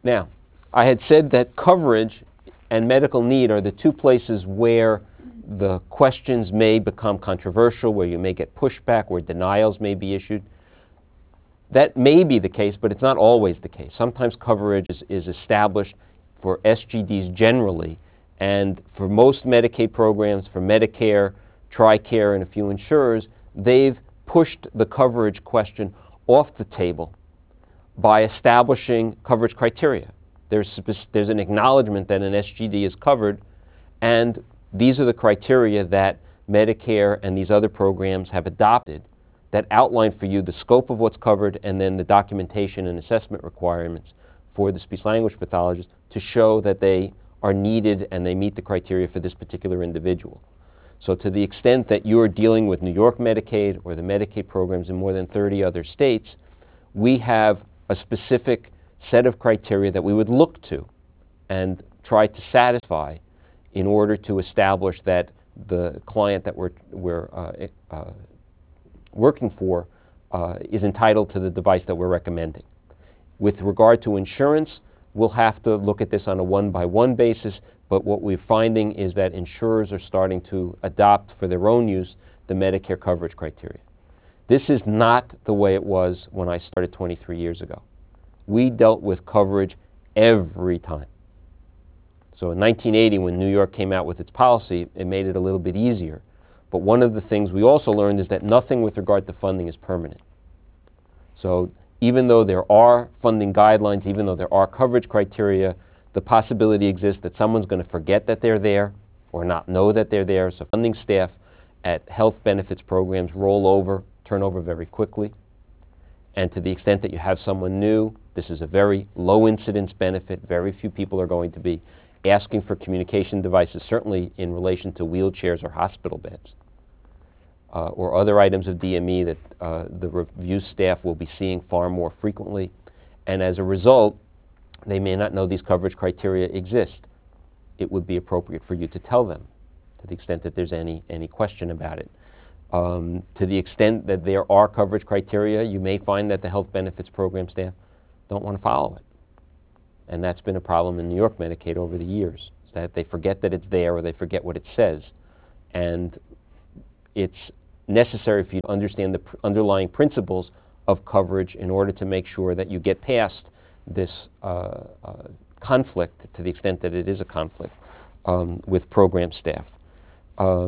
Now, I had said that coverage and medical need are the two places where the questions may become controversial, where you may get pushback, where denials may be issued. That may be the case, but it's not always the case. Sometimes coverage is established for SGDs generally, and for most Medicaid programs, for Medicare, TRICARE, and a few insurers, they've pushed the coverage question off the table by establishing coverage criteria. There's an acknowledgement that an SGD is covered, and these are the criteria that Medicare and these other programs have adopted that outline for you the scope of what's covered and then the documentation and assessment requirements for the speech-language pathologist to show that they are needed and they meet the criteria for this particular individual. So to the extent that you're dealing with New York Medicaid or the Medicaid programs in more than 30 other states, we have a specific set of criteria that we would look to and try to satisfy in order to establish that the client that we're working for is entitled to the device that we're recommending. With regard to insurance, we'll have to look at this on a one-by-one basis, but what we're finding is that insurers are starting to adopt for their own use the Medicare coverage criteria. This is not the way it was when I started 23 years ago. We dealt with coverage every time. So in 1980, when New York came out with its policy, it made it a little bit easier. But one of the things we also learned is that nothing with regard to funding is permanent. So even though there are funding guidelines, even though there are coverage criteria, the possibility exists that someone's going to forget that they're there or not know that they're there. So funding staff at health benefits programs turn over very quickly. And to the extent that you have someone new, this is a very low incidence benefit. Very few people are going to be asking for communication devices, certainly in relation to wheelchairs or hospital beds, or other items of DME that the review staff will be seeing far more frequently. And as a result, they may not know these coverage criteria exist. It would be appropriate for you to tell them to the extent that there's any question about it. To the extent that there are coverage criteria, you may find that the health benefits program staff don't want to follow it. And that's been a problem in New York Medicaid over the years, is that they forget that it's there or they forget what it says. And it's necessary for you to understand the underlying principles of coverage in order to make sure that you get past this conflict, to the extent that it is a conflict, with program staff.